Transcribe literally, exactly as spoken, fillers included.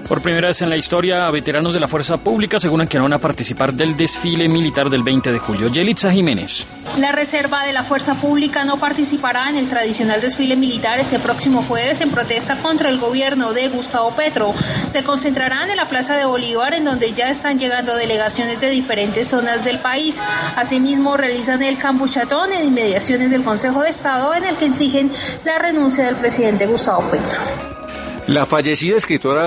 Por primera vez en la historia, veteranos de la fuerza pública aseguran que no van a participar del desfile militar del veinte de julio. Yelitza Jiménez. La reserva de la fuerza pública no participará en el tradicional desfile militar este próximo jueves en protesta contra el gobierno de Gustavo Petro. Se concentrarán en la Plaza de Bolívar, en donde ya están llegando delegaciones de diferentes zonas del país. Asimismo, realizan el cambuchatón en inmediaciones del Consejo de Estado, en el que exigen la renuncia del presidente Gustavo Petro. La fallecida escritora